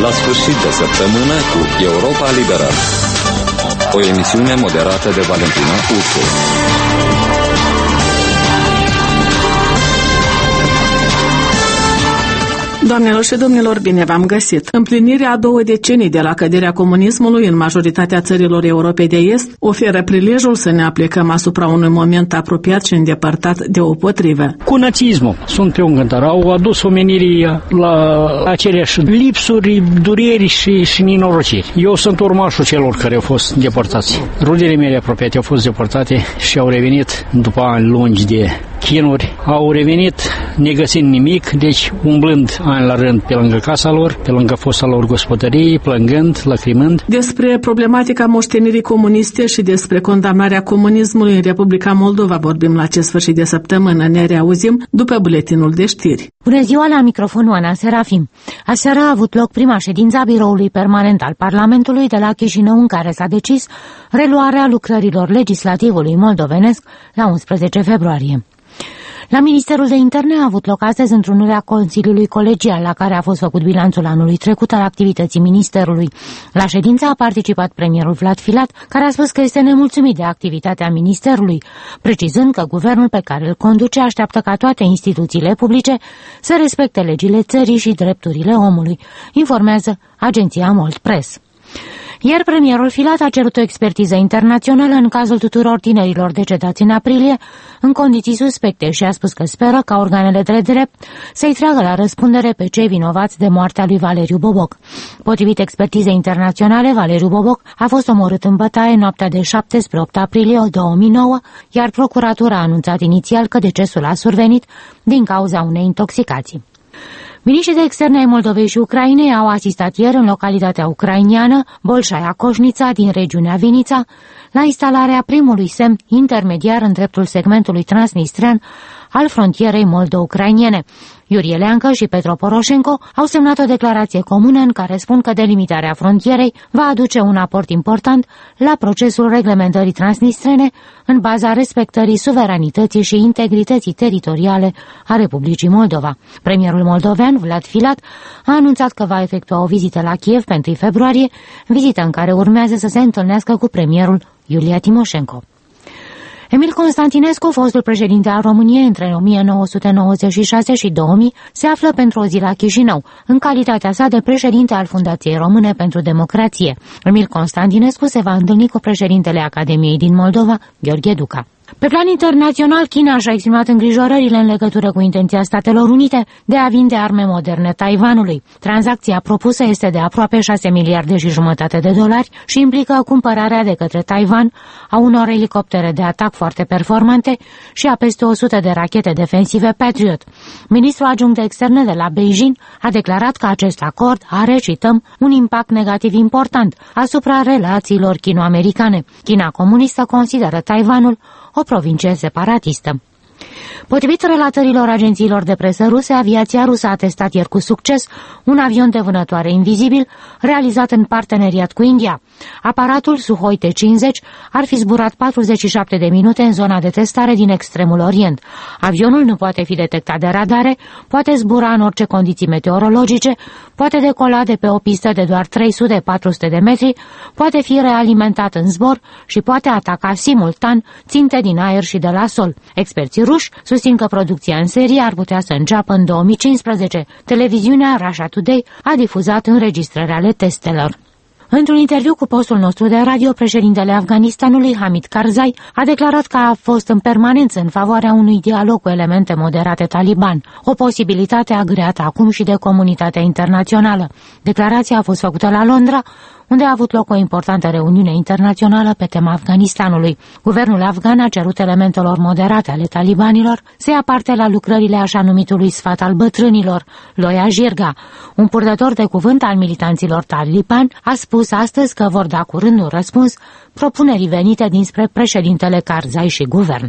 La sfârșit de săptămână cu Europa Liberală. O emisiune moderată de Valentina Ursu. Doamnelor și domnilor, bine v-am găsit! Împlinirea a 2 decenii de la căderea comunismului în majoritatea țărilor Europei de Est oferă prilejul să ne aplicăm asupra unui moment apropiat și îndepărtat deopotrivă. Cu nazismul sunt pe un gândar, au adus omenirii la aceleași lipsuri, dureri și nenorociri. Eu sunt urmașul celor care au fost deportați. Rudele mele apropiate au fost deportate și au revenit după ani lungi de chinuri, au revenit negăsind nimic, deci umblând ani la rând pe lângă casa lor, pe lângă fosta lor gospodărie, plângând, lacrimând. Despre problematica moștenirii comuniste și despre condamnarea comunismului în Republica Moldova vorbim la acest sfârșit de săptămână. Ne reauzim după buletinul de știri. Bună ziua, la microfonul Ana Serafim. Aseară a avut loc prima ședință a Biroului Permanent al Parlamentului de la Chișinău, în care s-a decis reluarea lucrărilor legislativului moldovenesc la 11 februarie. La Ministerul de Interne a avut loc astăzi întrunirea Consiliului Colegial, la care a fost făcut bilanțul anului trecut al activității Ministerului. La ședință a participat premierul Vlad Filat, care a spus că este nemulțumit de activitatea Ministerului, precizând că guvernul pe care îl conduce așteaptă ca toate instituțiile publice să respecte legile țării și drepturile omului, informează agenția Mold Press. Iar premierul Filat a cerut o expertiză internațională în cazul tuturor tinerilor decedați în aprilie, în condiții suspecte, și a spus că speră ca organele de drept să-i tragă la răspundere pe cei vinovați de moartea lui Valeriu Boboc. Potrivit expertizei internaționale, Valeriu Boboc a fost omorât în bătaie noaptea de 7 spre 8 aprilie 2009, iar procuratura a anunțat inițial că decesul a survenit din cauza unei intoxicații. Miniștrii de externe ai Moldovei și Ucrainei au asistat ieri în localitatea ucrainiană Bolșaia Coșnița din regiunea Vinița la instalarea primului semn intermediar în dreptul segmentului transnistrean al frontierei moldo-ucrainiene. Iurie Leancă și Petro Poroșenko au semnat o declarație comună în care spun că delimitarea frontierei va aduce un aport important la procesul reglementării transnistrene în baza respectării suveranității și integrității teritoriale a Republicii Moldova. Premierul moldovean, Vlad Filat, a anunțat că va efectua o vizită la Kiev pe 1 februarie, vizită în care urmează să se întâlnească cu premierul Iulia Timoșenko. Emil Constantinescu, fostul președinte al României între 1996 și 2000, se află pentru o zi la Chișinău, în calitatea sa de președinte al Fundației Române pentru Democrație. Emil Constantinescu se va întâlni cu președintele Academiei din Moldova, Gheorghe Duca. Pe plan internațional, China și-a exprimat îngrijorările în legătură cu intenția Statelor Unite de a vinde arme moderne Taiwanului. Tranzacția propusă este de aproape 6,5 miliarde de dolari și implică cumpărarea de către Taiwan a unor elicoptere de atac foarte performante și a peste 100 de rachete defensive Patriot. Ministrul adjunct de externe de la Beijing a declarat că acest acord are, cităm, un impact negativ important asupra relațiilor chino-americane. China comunistă consideră Taiwanul o provincie separatistă. Potrivit relatărilor agențiilor de presă ruse, aviația rusă a testat ieri cu succes un avion de vânătoare invizibil realizat în parteneriat cu India. Aparatul Sukhoi T-50 ar fi zburat 47 de minute în zona de testare din extremul Orient. Avionul nu poate fi detectat de radare, poate zbura în orice condiții meteorologice, poate decola de pe o pistă de doar 300-400 de metri, poate fi realimentat în zbor și poate ataca simultan ținte din aer și de la sol. Experții ruși susțin că producția în serie ar putea să înceapă în 2015. Televiziunea Russia Today a difuzat înregistrări ale testelor. Într-un interviu cu postul nostru de radio, președintele Afganistanului, Hamid Karzai, a declarat că a fost în permanență în favoarea unui dialog cu elemente moderate taliban, o posibilitate agreată acum și de comunitatea internațională. Declarația a fost făcută la Londra, unde a avut loc o importantă reuniune internațională pe tema Afganistanului. Guvernul afgan a cerut elementelor moderate ale talibanilor să ia parte la lucrările așa numitului sfat al bătrânilor. Loia Jirga, un purtător de cuvânt al militanților taliban, a spus astăzi că vor da curând un răspuns propunerii venite dinspre președintele Karzai și guvern.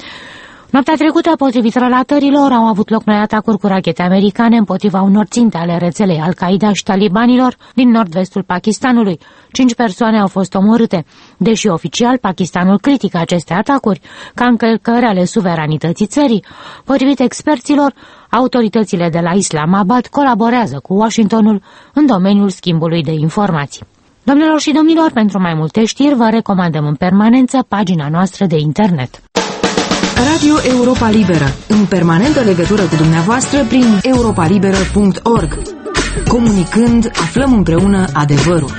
Noaptea trecută, potrivit relatărilor, au avut loc noi atacuri cu rachete americane împotriva unor ținte ale rețelei Al-Qaeda și talibanilor din nord-vestul Pakistanului. 5 persoane au fost omorâte. Deși oficial Pakistanul critică aceste atacuri ca încălcări ale suveranității țării, potrivit experților, autoritățile de la Islamabad colaborează cu Washingtonul în domeniul schimbului de informații. Domnilor și domnilor, pentru mai multe știri vă recomandăm în permanență pagina noastră de internet. Radio Europa Liberă, în permanentă legătură cu dumneavoastră prin europalibera.org. Comunicând, aflăm împreună adevărul.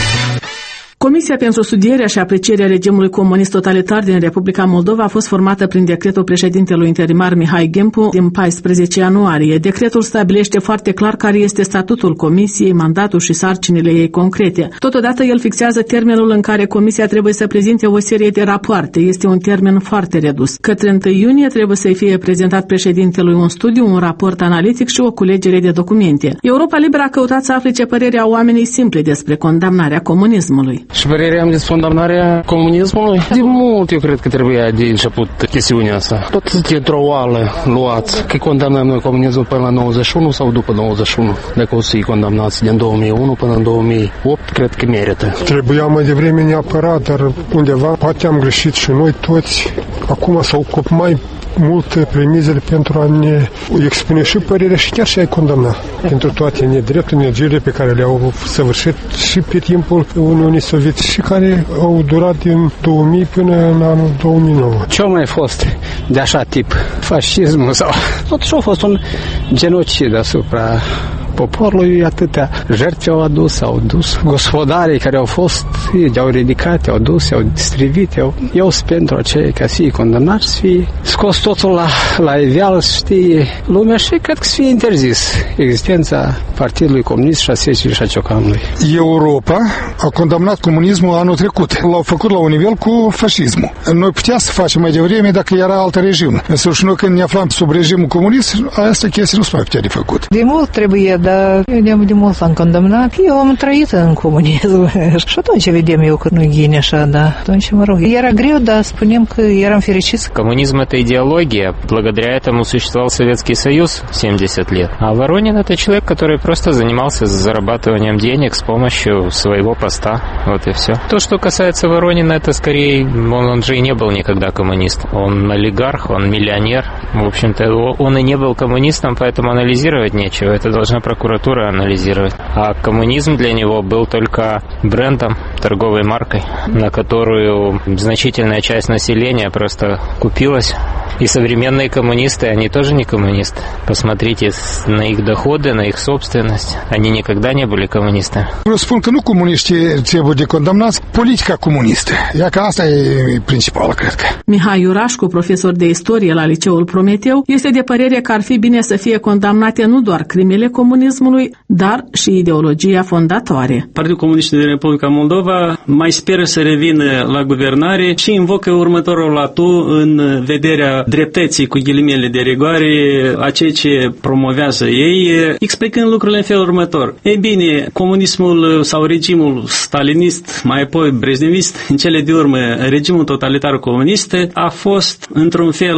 Comisia pentru studierea și aprecierea regimului comunist totalitar din Republica Moldova a fost formată prin decretul președintelui interimar Mihai Gempu din 14 ianuarie. Decretul stabilește foarte clar care este statutul comisiei, mandatul și sarcinile ei concrete. Totodată el fixează termenul în care comisia trebuie să prezinte o serie de rapoarte. Este un termen foarte redus. Către 1 iunie trebuie să-i fie prezentat președintelui un studiu, un raport analitic și o culegere de documente. Europa Liberă a căutat să afle ce părere au oamenii simple despre condamnarea comunismului. Și părerea am despre condamnarea comunismului? De mult eu cred că trebuia de început chestiunea asta. Tot dintr-o oală luați. Că condamnăm noi comunismul până la 91 sau după 91. Dacă o să-i condamnați din 2001 până în 2008, cred că merită. Trebuia mai devreme neapărat, dar undeva poate am greșit și noi toți. Acum s-au ocupat mai multe premizele pentru a ne expune și părerea și chiar și a-i condamna pentru toate nedrepturi, negirile pe care le-au săvârșit și pe timpul Uniunii Sovietice și care au durat din 2000 până în anul 2009. Ce-a mai fost de așa tip? Fascismul sau... Totuși a fost un genocid asupra poporului, atâtea jertfe au adus, gospodarii care au fost, i-au ridicat, i-au dus, i-au distrivit, i-au pentru aceia ca să fie condamnați, să fie scos totul la iveală, să știe lumea și cred că să fie interzis existența Partidului Comunist și a Secii și a Ciocanului. Europa a condamnat comunismul anul trecut. L-au făcut la un nivel cu fascismul. Noi puteam să facem mai devreme dacă era alt regim. Însă și noi când ne aflam sub regimul comunist, asta chestia nu se mai putea de făcut. De mult trebuie, dar eu de mult l-am condamnat. Eu am trăit în comunism și atunci vedem eu că nu-i ghine așa, da. Atunci, mă rog, era greu, dar spunem că eram fericiți. Коммунизм — это идеология. Благодаря этому существовал Советский Союз 70 лет. А Воронин — это человек, который просто занимался зарабатыванием денег с помощью своего поста. Вот и все. То, что касается Воронина, это скорее... Он же и не был никогда коммунист. Он олигарх, он миллионер. В общем-то, он и не был коммунистом, поэтому анализировать нечего. Это должна прокуратура анализировать. А коммунизм для него был только брендом, торговой маркой, на которую значительная часть населения просто купилась. И современные коммунисты, они тоже не коммунисты. Посмотрите на их доходы, на их собственность. Они никогда не были коммунистами. Vreau să spun că nu comuniștii trebuie de condamnați, politica comunistă. Ia că asta e principală, cred că. Mihai Iurașcu, profesor de istorie la Liceul Prometeu, este de părere că ar fi bine să fie condamnate nu doar crimele comunismului, dar și ideologia fondatoare. Partidul Comunist din Republica Moldova mai speră să revină la guvernare și invocă următorul atu în vederea dreptății, cu ghilimele de rigoare, a ceea ce promovează ei, explicând lucrurile în felul următor. Ei bine, comunismul sau regimul stalinist, mai apoi brejnevist, în cele de urmă regimul totalitar comunist, a fost într-un fel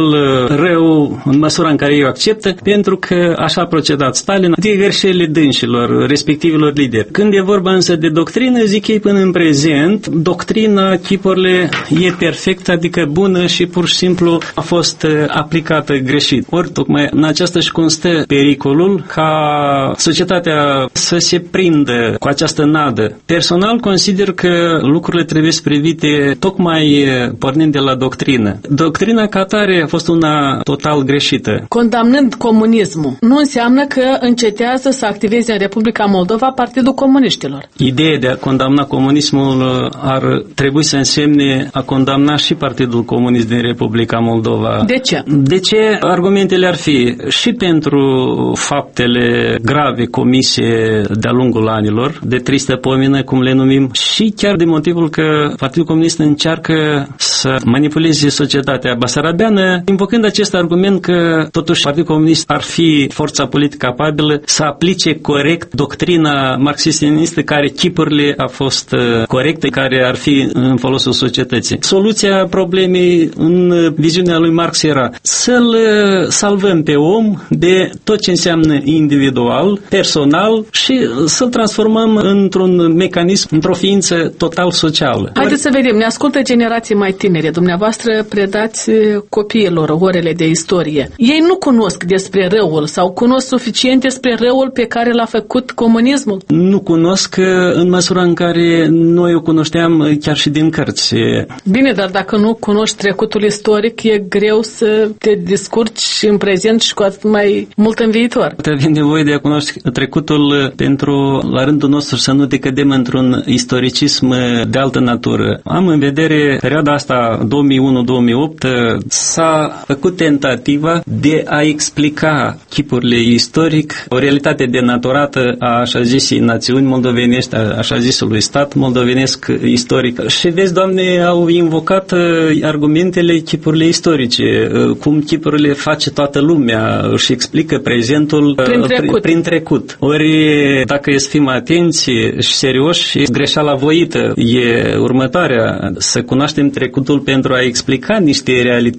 rău în măsura în care ei o acceptă, pentru că așa a procedat Stalin de greșelile dânșilor, respectivilor lideri. Când e vorba însă de doctrină, zic ei până în prezent, doctrina, chipurile e perfectă, adică bună și pur și simplu a fost aplicată greșit. Ori tocmai în aceasta și constă pericolul ca societatea să se prindă cu această nadă. Personal consider că lucrurile trebuie să privite tocmai pornind de la doctrină. Doctrina ca atare a fost una total greșită. Condamnând comunismul, nu înseamnă că încetează să activeze în Republica Moldova Partidul Comuniștilor. Ideea de a condamna comunismul ar trebui să însemne a condamna și Partidul Comunist din Republica Moldova. De ce? De ce? Argumentele ar fi și pentru faptele grave comise de-a lungul anilor, de tristă pomină, cum le numim, și chiar de motivul că Partidul Comunist încearcă să manipuleze societatea basarabeană, invocând acest argument că totuși Partidul Comunist ar fi forța politică capabilă să aplice corect doctrina marxist-leninistă, care chipurile a fost corectă, care ar fi în folosul societății. Soluția problemei în viziunea lui Marx ax era să-l salvăm pe om de tot ce înseamnă individual, personal și să-l transformăm într-un mecanism, într-o ființă total socială. Haideți să vedem, ne ascultă generații mai tinere. Dumneavoastră predați copiilor orele de istorie. Ei nu cunosc despre răul sau cunosc suficient despre răul pe care l-a făcut comunismul? Nu cunosc în măsura în care noi o cunoșteam chiar și din cărți. Bine, dar dacă nu cunoști trecutul istoric, e greu să te descurci în prezent și cu atât mai mult în viitor. Avem nevoie de a cunoaște trecutul pentru, la rândul nostru, să nu decădem într-un istoricism de altă natură. Am în vedere perioada asta 2001-2008, s-a făcut tentativa de a explica chipurile istoric, o realitate denaturată a așa zisii națiuni moldovenești, a așa zisului stat moldovenesc istoric. Și vezi, Doamne, au invocat argumentele chipurile istorice, cum chipurile face toată lumea, își explică prezentul prin trecut. Ori, dacă e să fim atenți și serioși, greșeala voită e următoarea, să cunoaștem trecutul pentru a explica niște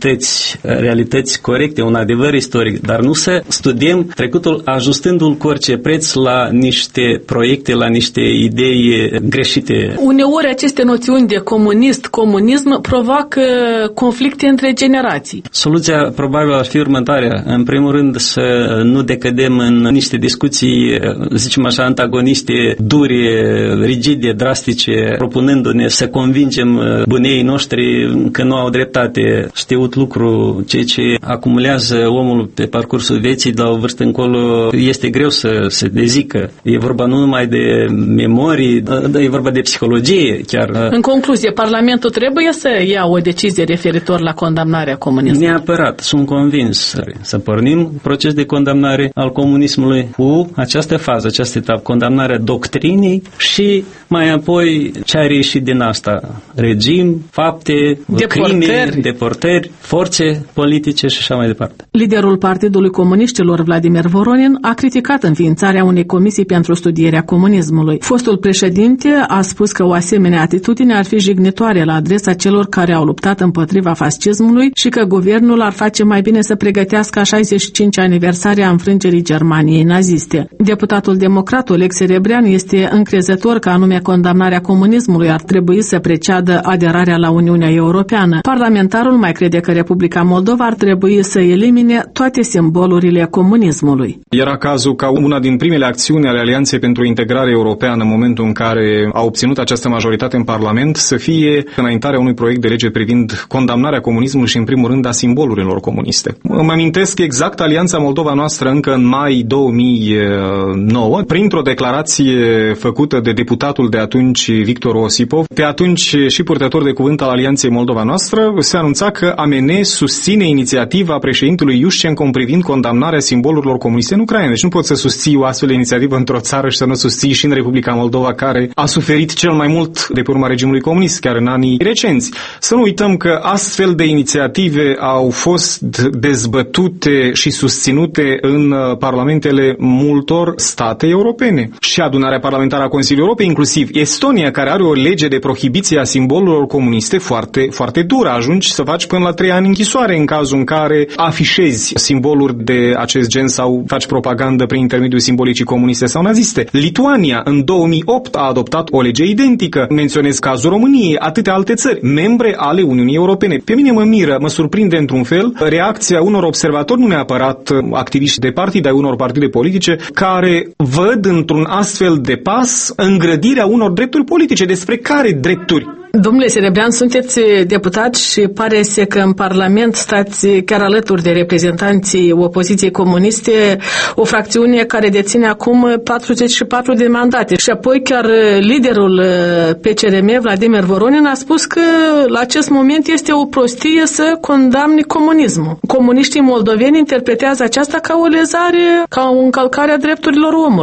realități corecte, un adevăr istoric, dar nu să studiem trecutul ajustându-l cu orice preț la niște proiecte, la niște idei greșite. Uneori aceste noțiuni de comunism provoacă conflicte între generații. Soluția probabil ar fi următoarea. În primul rând să nu decădem în niște discuții, zicem așa, antagoniste, dure, rigide, drastice, propunându-ne să convingem buneii noștri că nu au dreptate. Știut lucru, ceea ce acumulează omul pe parcursul vieții de la o vârstă încolo este greu să se dezică. E vorba nu numai de memorii, e vorba de psihologie chiar. În concluzie, Parlamentul trebuie să ia o decizie referitor la condamnarea comunismului. Neapărat, sunt convins să pornim proces de condamnare al comunismului cu această fază, această etapă, condamnarea doctrinei și mai apoi ce a reieșit din asta, regim, fapte, crime, deportări, forțe politice și așa mai departe. Liderul Partidului Comuniștilor, Vladimir Voronin, a criticat înființarea unei comisii pentru studierea comunismului. Fostul președinte a spus că o asemenea atitudine ar fi jignitoare la adresa celor care au luptat împotriva fascismului și că guvernul ar face mai bine să pregătească a 65-a aniversare a înfrângerii Germaniei naziste. Deputatul democrat Oleg Serebrean este încrezător că anume condamnarea comunismului ar trebui să preceadă aderarea la Uniunea Europeană. Parlamentarul mai crede că Republica Moldova ar trebui să elimine toate simbolurile comunismului. Era cazul ca una din primele acțiuni ale Alianței pentru Integrare Europeană, în momentul în care a obținut această majoritate în Parlament, să fie înaintarea unui proiect de lege privind condamnarea comunismului și, în primul rând, a simbolurilor comuniste. Îmi amintesc exact Alianța Moldova noastră încă în mai 2009, printr-o declarație făcută de deputatul de atunci, Victor Osipov, pe atunci și purtător de cuvânt al Alianței Moldova noastră, se anunța că AMN susține inițiativa președintelui Iușcenco privind condamnarea simbolurilor comuniste în Ucraina. Deci nu poți să susții o astfel de inițiativă într-o țară și să nu susții și în Republica Moldova, care a suferit cel mai mult de pe urma regimului comunist, chiar în anii recenți. Să nu uităm că astfel de inițiative au fost dezbătute și susținute în parlamentele multor state europene. Și adunarea parlamentară a Consiliului Europei, inclusiv Estonia, care are o lege de prohibiție a simbolurilor comuniste foarte, foarte dură. Ajungi să faci până la 3 ani închisoare în cazul în care afișezi simboluri de acest gen sau faci propagandă prin intermediul simbolicii comuniste sau naziste. Lituania în 2008 a adoptat o lege identică. Menționez cazul României, atâtea alte țări, membre ale Uniunii Europene. Pe mine mă surprinde într-un fel reacția unor observatori, nu neapărat activiști de partid, ai unor partide politice, care văd într-un astfel de pas îngrădirea unor drepturi politice. Despre care drepturi? Domnule Serebrean, sunteți deputat și pare că în Parlament stați chiar alături de reprezentanții opoziției comuniste, o fracțiune care deține acum 44 de mandate. Și apoi chiar liderul PCRM, Vladimir Voronin, a spus că la acest moment este o prostie să condamne comunismul. Comuniștii moldoveni interpretează aceasta ca o lezare, ca o încălcare a drepturilor omului.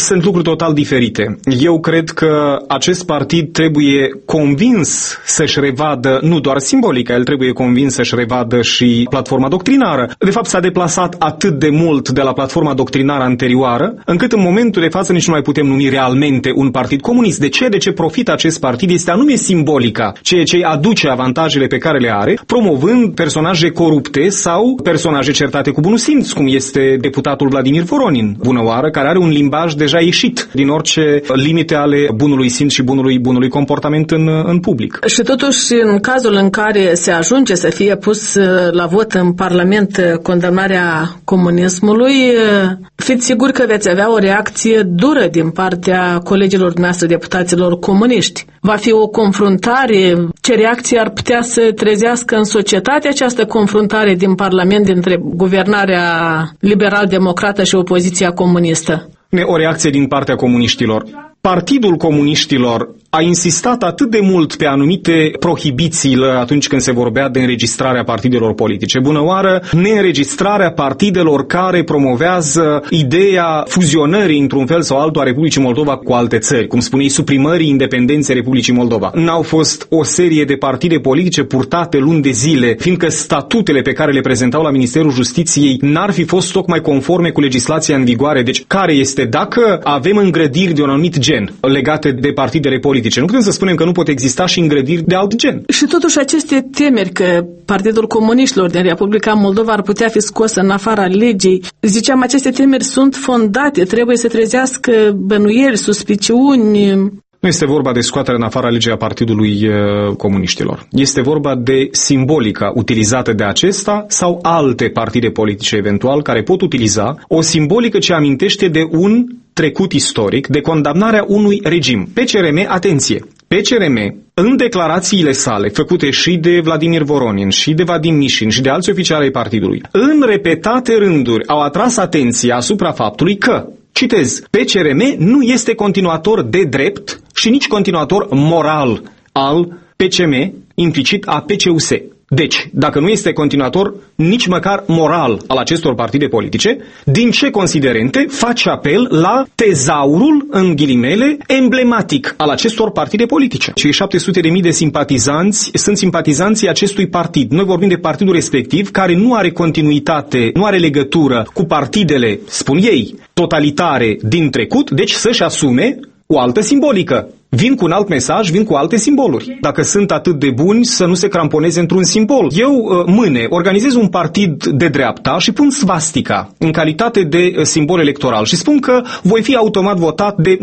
sunt lucruri total diferite. Eu cred că acest partid trebuie convins să-și revadă, nu doar simbolica, el trebuie convins să-și revadă și platforma doctrinară. De fapt, s-a deplasat atât de mult de la platforma doctrinară anterioară, încât în momentul de față nici nu mai putem numi realmente un partid comunist. De ce? De ce profită acest partid? Este anume simbolica, ceea ce aduce avantajele pe care le are, promovând personaje corupte sau personaje certate cu bunul simț, cum este deputatul Vladimir Voronin, bună oară, care are un limbaj deja ieșit din orice limite ale bunului simț și bunului comportament în public. Și totuși, în cazul în care se ajunge să fie pus la vot în Parlament condamnarea comunismului, fiți siguri că veți avea o reacție dură din partea colegilor noastre deputaților comuniști. Va fi o confruntare? Ce reacție ar putea să trezească în societate această confruntare din Parlament dintre guvernarea liberal-democrată și opoziția comunistă? O reacție din partea comuniștilor. Partidul Comuniștilor a insistat atât de mult pe anumite prohibiții atunci când se vorbea de înregistrarea partidelor politice. Bună oară, neînregistrarea partidelor care promovează ideea fuzionării într-un fel sau altul a Republicii Moldova cu alte țări, cum spuneai, suprimării independenței Republicii Moldova. N-au fost o serie de partide politice purtate luni de zile, fiindcă statutele pe care le prezentau la Ministerul Justiției n-ar fi fost tocmai conforme cu legislația în vigoare. Deci, care este? Dacă avem îngrădiri de un anumit gen legate de partidele politice, nu putem să spunem că nu pot exista și îngrădiri de alt gen. Și totuși aceste temeri că Partidul Comuniștilor din Republica Moldova ar putea fi scos în afara legii, ziceam, aceste temeri sunt fondate, trebuie să trezească bănuieli, suspiciuni. Nu este vorba de scoaterea în afara legii a Partidului Comuniștilor. Este vorba de simbolica utilizată de acesta sau alte partide politice eventual care pot utiliza o simbolică ce amintește de un trecut istoric, de condamnarea unui regim. PCRM, atenție! PCRM, în declarațiile sale, făcute și de Vladimir Voronin, și de Vadim Mișin, și de alți oficiali ai partidului, în repetate rânduri au atras atenția asupra faptului că, citez, PCRM nu este continuator de drept și nici continuator moral al PCM, implicit a PCUS. Deci, dacă nu este continuator nici măcar moral al acestor partide politice, din ce considerente face apel la tezaurul, în ghilimele, emblematic al acestor partide politice? Cei 700.000 de simpatizanți sunt simpatizanții acestui partid. Noi vorbim de partidul respectiv, care nu are continuitate, nu are legătură cu partidele, spun ei, totalitare din trecut, deci să-și asume o altă simbolică. Vin cu un alt mesaj, vin cu alte simboluri. Dacă sunt atât de buni, să nu se cramponeze într-un simbol. Eu mâine organizez un partid de dreapta și pun svastica în calitate de simbol electoral și spun că voi fi automat votat de,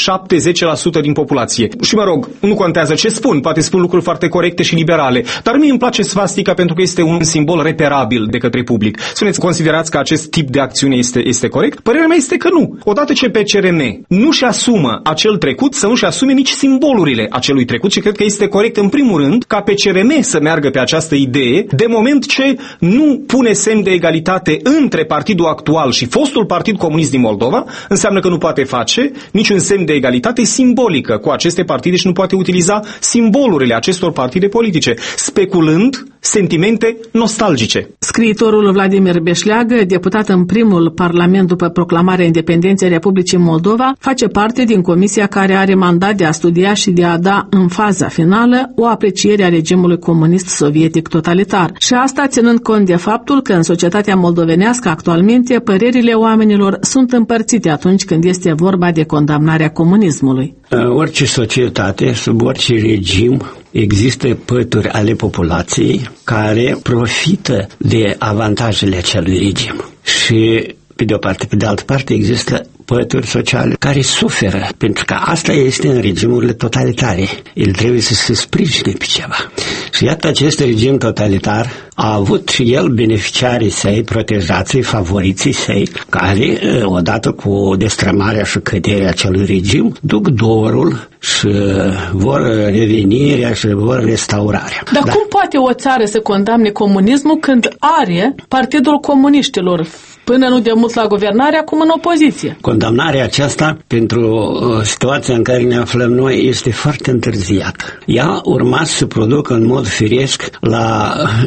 7-10% din populație. Și mă rog, nu contează ce spun, poate spun lucruri foarte corecte și liberale, dar mie îmi place svastica pentru că este un simbol reperabil de către public. Spuneți, considerați că acest tip de acțiune este corect? Părerea mea este că nu. Odată ce PCRM nu-și asumă acel trecut, să nu-și asume nici simbolurile acelui trecut și cred că este corect în primul rând ca PCRM să meargă pe această idee de moment ce nu pune semn de egalitate între partidul actual și fostul Partid Comunist din Moldova, înseamnă că nu poate face niciun semn de egalitate simbolică cu aceste partide și nu poate utiliza simbolurile acestor partide politice, speculând sentimente nostalgice. Scriitorul Vladimir Beșleagă, deputat în primul Parlament după proclamarea independenței Republicii Moldova, face parte din comisia care are mandat de a studia și de a da în faza finală o apreciere a regimului comunist sovietic totalitar. Și asta ținând cont de faptul că în societatea moldovenească actualmente părerile oamenilor sunt împărțite atunci când este vorba de condamnarea comunismului. Orice societate, sub orice regim, există pături ale populației care profită de avantajele acelui regim. Și pe de o parte, pe de altă parte, există pături sociale care suferă, pentru că asta este în regimurile totalitare. El trebuie să se sprijine pe ceva. Și iată, acest regim totalitar a avut și el beneficiarii săi, protejații, favoriții săi, care, odată cu destrămarea și căderea acelui regim, duc dorul și vor revenirea și vor restaurarea. Dar cum poate o țară să condamne comunismul când are Partidul Comuniștilor până nu de mult la guvernare, acum în opoziție? Condamnarea aceasta pentru situația în care ne aflăm noi este foarte întârziată. Ea urma să se producă în mod firesc la început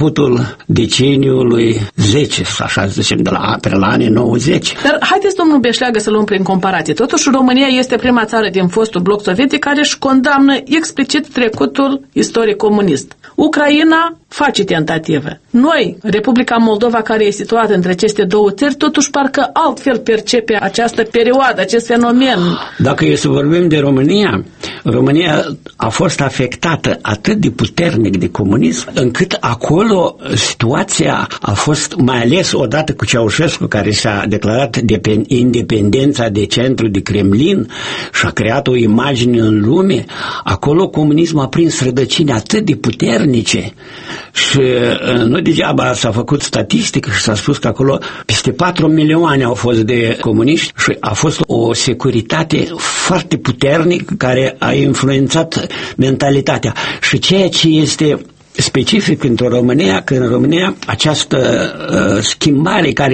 începutul deceniului 10, așa zicem, pe la anii 90. Dar haideți, domnul Beșleagă, să luăm prin comparație. Totuși, România este prima țară din fostul bloc sovietic care își condamnă explicit trecutul istoric comunist. Ucraina face tentative. Noi, Republica Moldova, care e situată între aceste două țări, totuși parcă altfel percepe această perioadă, acest fenomen. Dacă e să vorbim de România, România a fost afectată atât de puternic de comunism, încât acolo situația a fost, mai ales odată cu Ceaușescu, care și-a declarat independența de centru de Kremlin și a creat o imagine în lume, acolo comunismul a prins rădăcini atât de puternice și nu degeaba s-a făcut statistică și s-a spus că acolo peste 4 milioane au fost de comuniști și a fost o securitate foarte puternică care a influențat mentalitatea. Și ceea ce este specific într-o România, că în România această schimbare care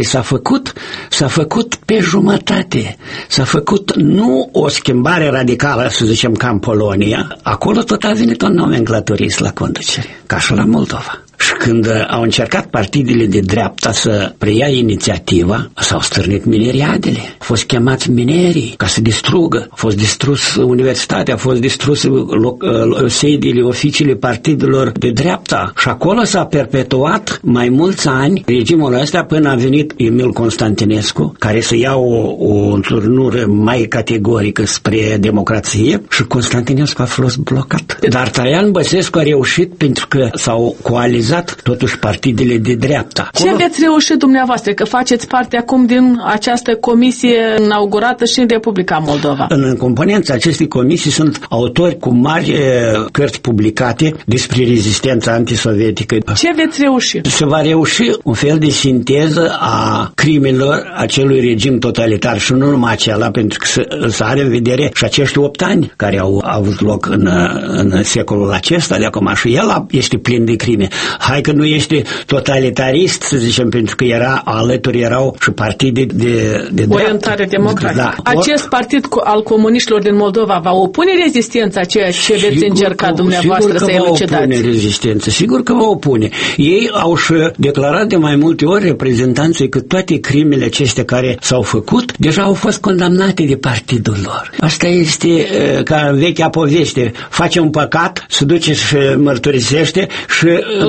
s-a făcut pe jumătate. S-a făcut nu o schimbare radicală, să zicem, ca în Polonia. Acolo tot a venit un nomenclaturist la conducere, ca și la Moldova. Și când au încercat partidele de dreapta să preia inițiativa, s-au stârnit mineriadele. Au fost chemați minerii ca să distrugă. A fost distrus universitatea, a fost distrus sediile, oficiile partidelor de dreapta. Și acolo s-a perpetuat mai mulți ani regimul ăsta până a venit Emil Constantinescu, care să ia o înturnură mai categorică spre democrație și Constantinescu a fost blocat. Dar Traian Băsescu a reușit pentru că s-au coalizat totuși partidele de dreapta. Ce aveți reușit dumneavoastră, că faceți parte acum din această comisie inaugurată și în Republica Moldova? În componența acestei comisii sunt autori cu mari cărți publicate despre rezistența antisovietică. Ce veți reuși? Se va reuși un fel de sinteză a crimelor acelui regim totalitar și nu numai acela, pentru că să are în vedere și acești 8 ani care au avut loc în secolul acesta de acum și el este plin de crime. Hai că nu ești totalitarist, să zicem, pentru că alături erau și partide de orientare democratică. Da. Acest partid al comuniștilor din Moldova va opune rezistența ceea ce veți încerca dumneavoastră să elucidați? Sigur că va opune rezistență, sigur că va opune. Ei au și declarat de mai multe ori reprezentanții că toate crimele acestea care s-au făcut deja au fost condamnate de partidul lor. Asta este ca în vechea poveste. Face un păcat, se duce și mărturisește și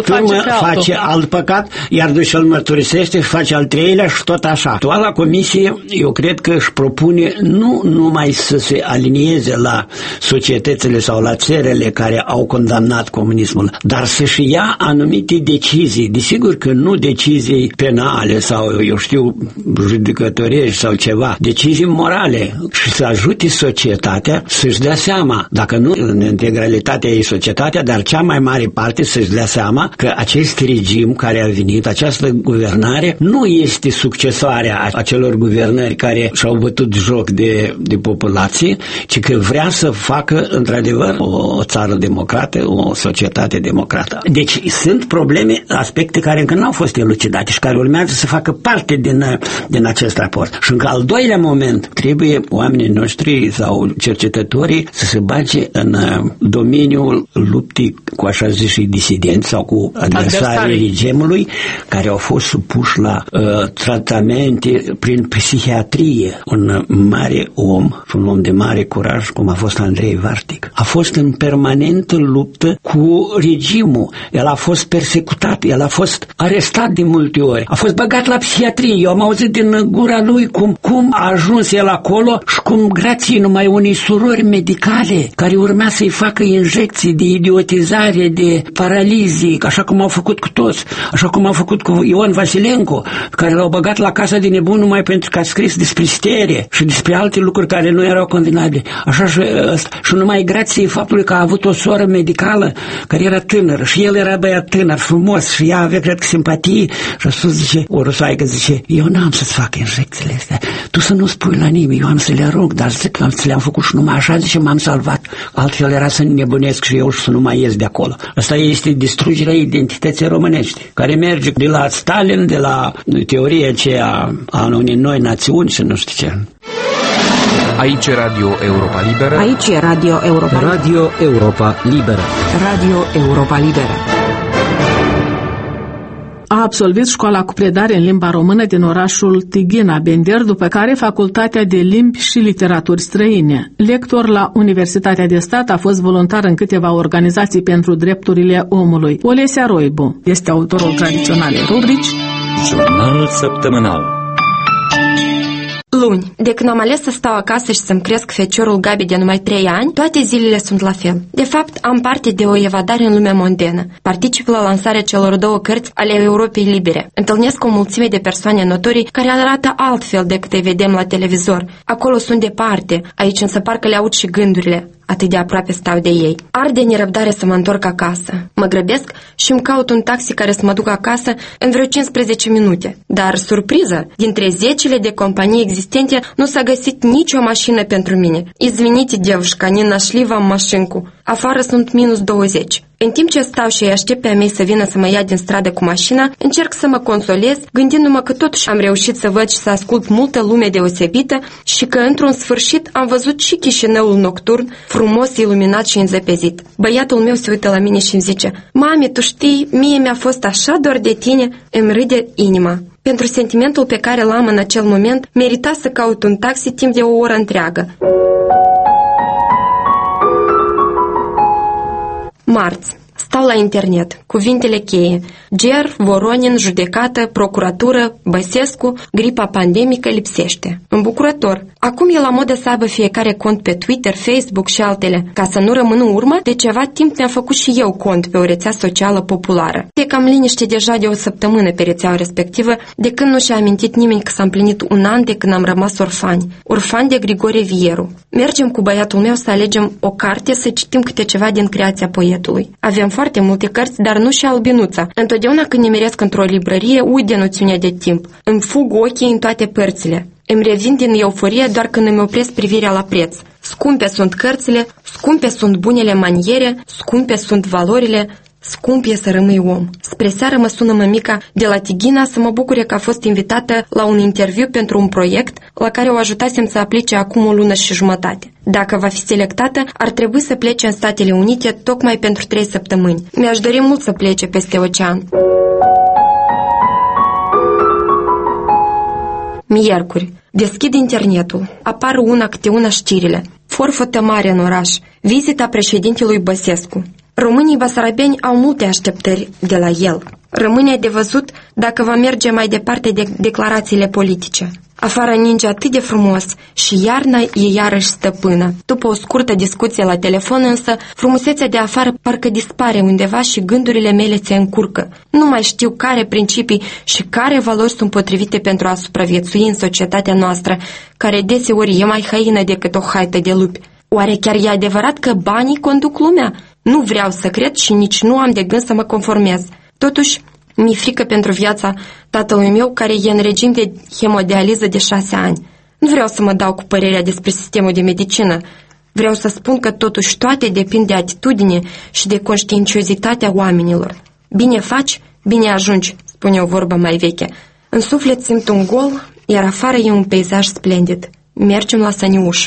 face alt păcat, iar duce îl mărturisește și face al treilea și tot așa. Actuala comisie, eu cred că își propune nu numai să se alinieze la societățile sau la țările care au condamnat comunismul, dar să-și ia anumite decizii. Desigur că nu decizii penale sau, eu știu, judecătorești sau ceva, decizii morale și să ajute societatea să-și dea seama, dacă nu în integralitatea ei societatea, dar cea mai mare parte să-și dea seama că acest regim care a venit, această guvernare, nu este succesoarea acelor guvernări care și-au bătut joc de populație, ci că vrea să facă într-adevăr o țară democrată, o societate democrată. Deci sunt probleme, aspecte care încă nu au fost elucidate și care urmează să facă parte din acest raport. Și încă al doilea moment, trebuie oamenii noștri sau cercetătorii să se bage în domeniul luptii cu așa zis disidenți sau cu adversarii regimului care au fost supuși la tratamente prin psihiatrie. Un mare om, un om de mare curaj, cum a fost Andrei Vartic, a fost în permanentă luptă cu regimul. El a fost persecutat, el a fost arestat de multe ori, a fost băgat la psihiatrie. Eu am auzit din gura lui cum a ajuns el acolo și cum, grație numai unei surori medicale care urmea să-i facă injecții de idiotizare, de paralizii, așa cum au făcut cu toți, așa cum au făcut cu Ion Vasilenko, care l-au băgat la casa de nebun numai pentru că a scris despre stere și despre alte lucruri care nu erau condenabile. Așa și numai grație faptului că a avut o soră medicală care era tânără și el era băiat tânăr, frumos și ea avea, cred că, simpatie și a spus, zice, o rusoaică, zice, eu n-am să-ți fac injecțiile astea, tu să nu spui la nimeni, eu am să le arunc, dar zic că le-am făcut și numai așa, zice, m-am salvat, altfel era să nebunesc și eu și să nu mai ies de acolo. Asta este distrugerea identității românești, care merge de la Stalin, de la teoria aceea a unei noi națiuni și nu știu ce. Aici e Radio Europa Liberă. Aici e Radio Europa Liberă. Radio Europa Liberă. Radio Europa Liberă. absolvit școala cu predare în limba română din orașul Tighina, Bender, după care Facultatea de Limbi și Literaturi Străine. Lector la Universitatea de Stat, a fost voluntar în câteva organizații pentru drepturile omului. Olesia Roibu este autorul tradiționalei rubrici Jurnal săptămânal. Luni. De când am ales să stau acasă și să-mi cresc feciorul Gabi de numai 3 ani, toate zilele sunt la fel. De fapt, am parte de o evadare în lumea mondenă. Particip la lansarea celor 2 cărți ale Europei Libere. Întâlnesc o mulțime de persoane notorii care arată altfel decât îi vedem la televizor. Acolo sunt departe, aici însă parcă le aud și gândurile. Atât de aproape stau de ei. Arde nerăbdare să mă întorc acasă. Mă grăbesc și îmi caut un taxi care să mă ducă acasă în vreo 15 minute. Dar, surpriză, dintre zecile de companii existente nu s-a găsit nicio mașină pentru mine. Izvinite, девушка, не нашли вам машинку. Afară sunt -20. În timp ce stau și îi aștept pe a mei să vină să mă ia din stradă cu mașina, încerc să mă consolez, gândindu-mă că totuși am reușit să văd și să ascult multă lume deosebită și că, într-un sfârșit, am văzut și Chișinăul nocturn, frumos, iluminat și înzăpezit. Băiatul meu se uită la mine și îmi zice: "Mami, tu știi, mie mi-a fost așa dor de tine." Îmi râde inima. Pentru sentimentul pe care l-am în acel moment, merita să caut un taxi timp de o oră întreagă. Marți. Stau la internet. Cuvintele cheie: Ger, Voronin, judecată, procuratură, Băsescu, gripa pandemică lipsește. Îmbucurător. Acum e la modă să aibă fiecare cont pe Twitter, Facebook și altele. Ca să nu rămân în urmă, de ceva timp mi-am făcut și eu cont pe o rețea socială populară. E cam liniște deja de o săptămână pe rețeaua respectivă, de când nu și-a amintit nimeni că s-a împlinit un an de când am rămas orfani. Orfani de Grigore Vieru. Mergem cu băiatul meu să alegem o carte, să citim câte ceva din creația poetului. Avem foarte multe cărți, dar nu și albinuța. Întotdeauna când nimeresc într-o librărie, uit de noțiunea de timp. Îmi fug ochii în toate părțile. Îmi revin din euforie doar când îmi opresc privirea la preț. Scumpe sunt cărțile, scumpe sunt bunele maniere, scumpe sunt valorile, scump e să rămâi om. Spre seară mă sună mămica de la Tighina să mă bucure că a fost invitată la un interviu pentru un proiect la care o ajutasem să aplice acum o lună și jumătate. Dacă va fi selectată, ar trebui să plece în Statele Unite tocmai pentru 3 săptămâni. Mi-aș dori mult să plece peste ocean. Miercuri. Deschid internetul. Apar una câte una știrile. Forfătă mare în oraș. Vizita președintelui Băsescu. Românii basarabeni au multe așteptări de la el. Rămâne de văzut dacă va merge mai departe de declarațiile politice. Afară ninge atât de frumos și iarna e iarăși stăpână. După o scurtă discuție la telefon însă, frumusețea de afară parcă dispare undeva și gândurile mele se încurcă. Nu mai știu care principii și care valori sunt potrivite pentru a supraviețui în societatea noastră, care deseori e mai haină decât o haită de lupi. Oare chiar e adevărat că banii conduc lumea? Nu vreau să cred și nici nu am de gând să mă conformez. Totuși, mi-e frică pentru viața tatălui meu, care e în regim de hemodializă de 6 ani. Nu vreau să mă dau cu părerea despre sistemul de medicină. Vreau să spun că totuși toate depind de atitudine și de conștiinciozitatea oamenilor. Bine faci, bine ajungi, spune o vorbă mai veche. În suflet simt un gol, iar afară e un peisaj splendid. Mergem la Săniuș.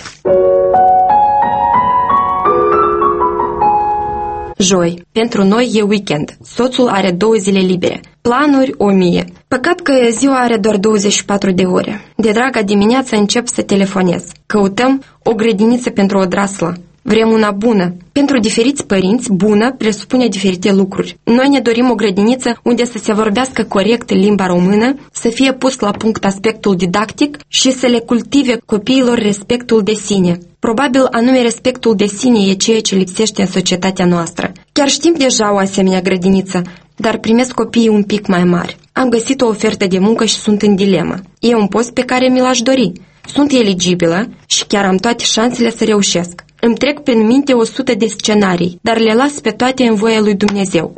Joi. Pentru noi e weekend. Soțul are 2 zile libere. Planuri 1000. Păcat că ziua are doar 24 de ore. De draga dimineață încep să telefonez. Căutăm o grădiniță pentru odraslă. Vrem una bună. Pentru diferiți părinți, bună presupune diferite lucruri. Noi ne dorim o grădiniță unde să se vorbească corect limba română, să fie pus la punct aspectul didactic și să le cultive copiilor respectul de sine. Probabil anume respectul de sine e ceea ce lipsește în societatea noastră. Chiar știm deja o asemenea grădiniță, dar primesc copiii un pic mai mari. Am găsit o ofertă de muncă și sunt în dilemă. E un post pe care mi l-aș dori. Sunt eligibilă și chiar am toate șansele să reușesc. Îmi trec prin minte 100 de scenarii, dar le las pe toate în voia lui Dumnezeu.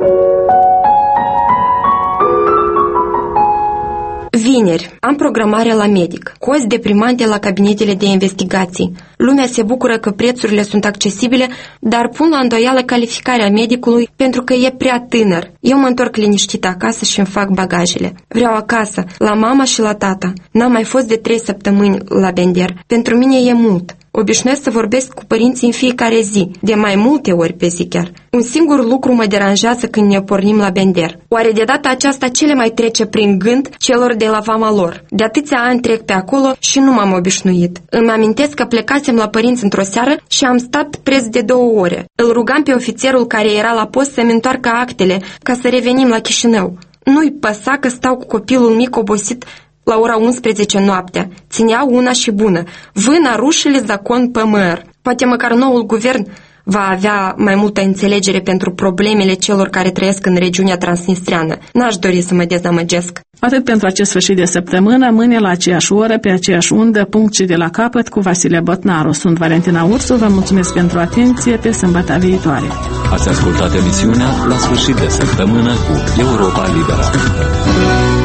Vineri. Am programare la medic. Cozi deprimante la cabinetele de investigații. Lumea se bucură că prețurile sunt accesibile, dar pun la îndoială calificarea medicului pentru că e prea tânăr. Eu mă întorc liniștită acasă și îmi fac bagajele. Vreau acasă, la mama și la tata. N-am mai fost de 3 săptămâni la Bender. Pentru mine e mult. Obișnuiesc să vorbesc cu părinții în fiecare zi, de mai multe ori pe zi chiar. Un singur lucru mă deranjează când ne pornim la Bender. Oare de data aceasta ce le mai trece prin gând celor de la vama lor? De atâția ani trec pe acolo și nu m-am obișnuit. Îmi amintesc că plecasem la părinți într-o seară și am stat preț de 2 ore. Îl rugam pe ofițerul care era la post să-mi întoarcă actele ca să revenim la Chișinău. Nu-i păsa că stau cu copilul mic obosit la ora 11 noaptea. Ținea una și bună. Vâna rușile zacon pămăr. Poate măcar noul guvern va avea mai multă înțelegere pentru problemele celor care trăiesc în regiunea transnistreană. N-aș dori să mă dezamăgesc. Atât pentru acest sfârșit de săptămână, mâine la aceeași oră, pe aceeași undă, punct și de la capăt, cu Vasile Botnaru. Sunt Valentina Ursu, vă mulțumesc pentru atenție, pe sâmbătă viitoare. Ați ascultat emisiunea La sfârșit de săptămână cu Europa Liberă.